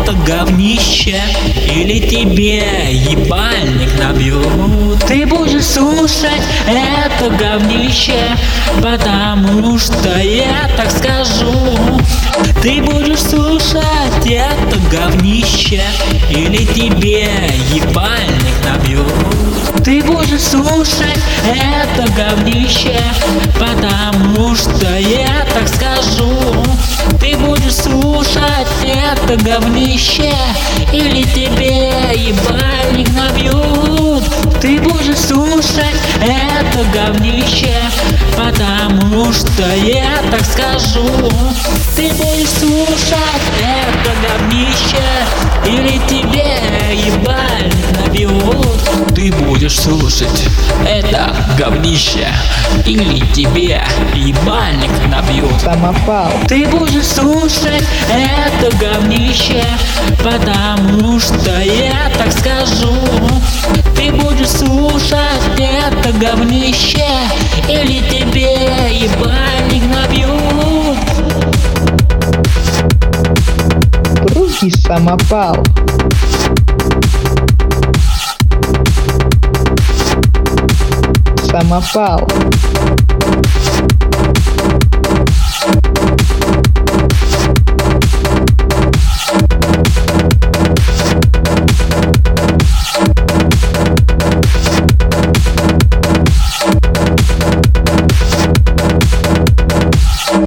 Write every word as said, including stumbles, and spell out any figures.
это говнище, или тебе ебальник набьют. Ты будешь слушать это говнище, потому что я так скажу. Ты будешь слушать это говнище, или тебе ебальник набьют. Ты будешь слушать это говнище, потому что я так скажу. Ты будешь слушать это говнище, или тебе ебальник набьют. Ты будешь слушать это говнище, потому что я так скажу. Ты будешь слушать это говнище, или тебе ебальник набьют. Ты будешь слушать это говнище, или тебе ебальник набьют. Самопал. Ты будешь слушать это говнище, потому что я так скажу. Ты будешь слушать это говнище, или тебе ебальник набьют. Руки самопал. Самопал.